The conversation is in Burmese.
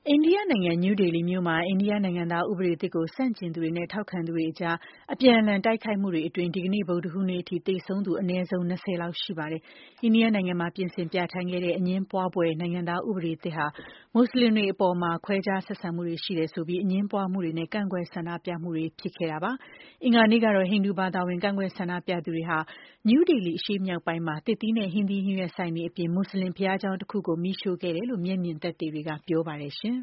အိန္ဒိယနိုင်ငံနယူးဒေလီမြို့မှာအိန္ဒိယနိုင်ငံသားဥပဒေသစ်ကိုဆန့်ကျင်သူတွေနဲ့ထောက်ခံသူတွေအကြားအပြန်အလှန်တိုက်ခိုက်မှုတွေအတွင်းဒီကနေ့ဗုဒ္ဓဟူးနေ့အထိသေဆုံးသူအနည်းဆုံး20လောက်ရှိပါတယ်။အိန္ဒိယနိုင်ငံမှာပြင်ဆင်ပြဌာန်းခဲ့တဲ့အငြင်းပွားဖွယ်နိုင်ငံသားဥပဒေသစ်ဟာမွတ်စလင်တွေအပေါ်ခွဲခြားဆက်ဆံမှုတွေရှိတယ်ဆိုပြီးအငြင်းပွားမှုတွေနဲ့ကန့်ကွက်ဆန္ဒပြမှုတွေဖြစ်ခဲ့တာပါ။အင်္ဂါနေ့ကတော့ဟိန္ဒူဘာသာဝင်ကန့်ကွက်ဆန္ဒပြသူတွေဟာနယူးဒေလီအရှေ့မြောက်ပိုင်းမှာသစ်သီးနဲ့ဟင်းသီးဟင်းရွက်ဆိုင်တွေအပြင်မွတ်စလင်ဘုရားကျောင်းတစ်ခုကိုမီးရှို့ခဲ့တယ်လို့မျက်မြင်သက်သေတွေကပြောပါတယ်ရှင်